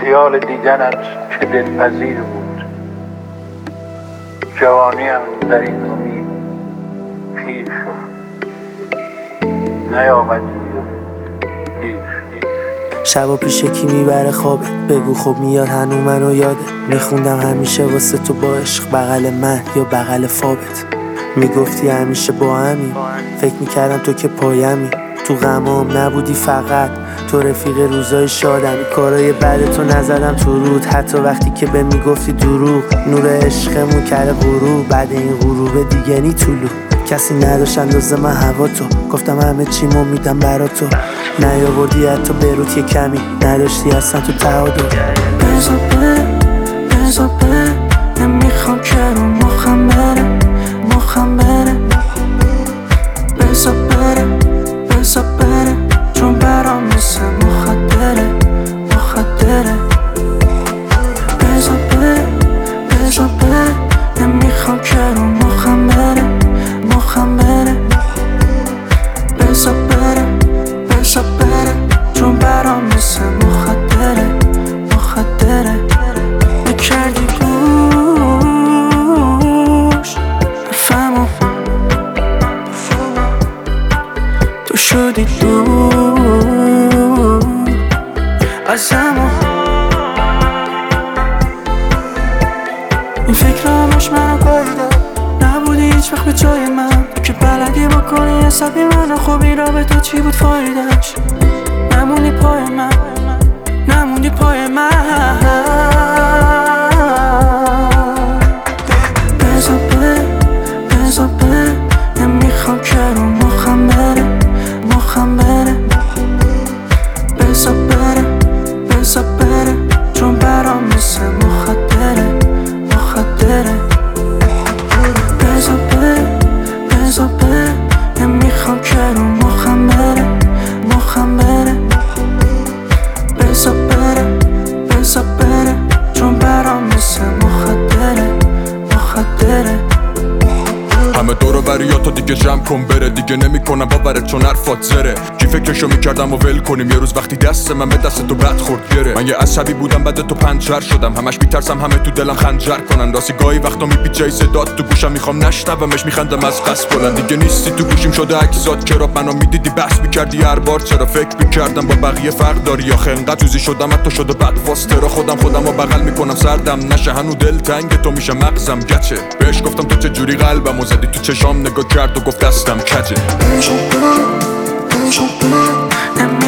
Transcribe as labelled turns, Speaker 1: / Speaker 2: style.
Speaker 1: خیال دیدنت که دلپذیر بود، جوانیم در این امید پیر شد، نیامدی دیر شد.
Speaker 2: شبا پیش کی میبره خوابه؟ بگو خب میاد هنو منو یاده. میخوندم همیشه واسه تو با عشق، بغل من یا بغل فابت. میگفتی همیشه با همین، فکر میکردم تو که پایمی. تو غمام نبودی فقط تو، رفیق روزای شادمی. کارای بعد تو نزدم تو رود، حتی وقتی که به میگفتی دروغ. نور عشقمون کرده غروب، بعد این غروب دیگه نی طولو. کسی نداشت اندازه من هوا تو، گفتم همه چیمو میدم برا تو. نیاوردی حتی بروت یه کمی، نداشتی اصلا تو تعادل. بزا بره نمیخوام که رو مخم بره. بزا بره چون برام مثل مخدره. بزا بره نمیخوام که رو مخم بره. بزا بره چون برام مثل مخدره. بکردی گوش بفهمم تو شدی دور از همون. این فکر همش منو بایده، نبودی هیچ وقت به جای من. که بلدی بکنی حسابی منو، خب این رابطه چی بود فایدهش؟ نموندی پای من. بزا بره نمیخوام که رو مخم بره. بزا بره چون برام مثل مخدره. بزا بره نمیخوام که رو مخم بره. بزا بره چون برام مثل مخدره.
Speaker 3: همه دورو بری یا تو دیگه جمع کن بره. دیگه نمیکنم باورت چون حرفات زره. کی فکرشو میکردم و ول کنیم یه روز وقتی دست من به دست تو بد خورد گره. من یه عصبی بودم بعد تو پنچر شدم، همش میترسم همه تو دلم خنجر کنن. راستی گاهی وقتا میپیچه صدات تو گوشم، میخوام نشنومش میخندم از قصد بلند. دیگه نیستی تو گوشیم شده عکسات، چرا منو میدیدی بحث میکردی هر بار؟ چرا فکر میکردم با بقیه فرق داری یا خنقت توزی شدم حتی شده بد فاسترا. خودم و بغل میکنم سردم نشه هنو دل تنگ تو میشه مغزم گچه. بهش گفتم تو چه جوری قلبمو زدی تو چشام نگاه کرد و گفت دستم کجه.